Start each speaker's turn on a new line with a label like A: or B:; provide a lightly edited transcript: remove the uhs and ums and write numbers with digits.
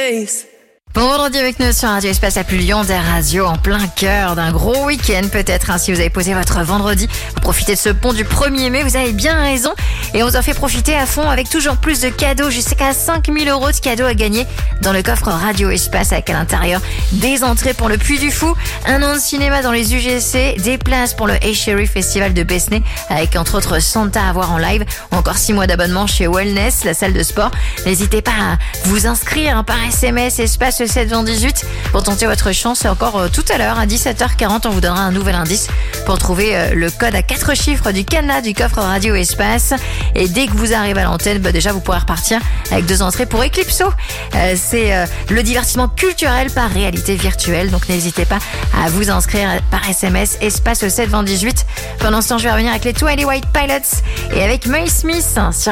A: face.
B: Bon vendredi avec nous sur Radio Espace à Lyon, des radios en plein cœur d'un gros week-end peut-être. Si vous avez posé votre vendredi, vous profitez de ce pont du 1er mai, vous avez bien raison. Et on vous en fait profiter à fond avec toujours plus de cadeaux, jusqu'à 5 000 € de cadeaux à gagner dans le coffre Radio Espace avec à l'intérieur des entrées pour le Puy du Fou, un an de cinéma dans les UGC, des places pour le Hey Chérie Festival de Besnay avec entre autres Santa à voir en live, ou encore 6 mois d'abonnement chez Wellness, la salle de sport. N'hésitez pas à vous inscrire par SMS Espace 718 pour tenter votre chance. Encore tout à l'heure à 17h40, on vous donnera un nouvel indice pour trouver le code à 4 chiffres du cadenas du coffre Radio Espace. Et dès que vous arrivez à l'antenne, déjà vous pourrez repartir avec 2 entrées pour Eclipso. C'est le divertissement culturel par réalité virtuelle. Donc n'hésitez pas à vous inscrire par SMS Espace 718. Pendant ce temps, je vais revenir avec les 28 Pilots et avec May Smith sur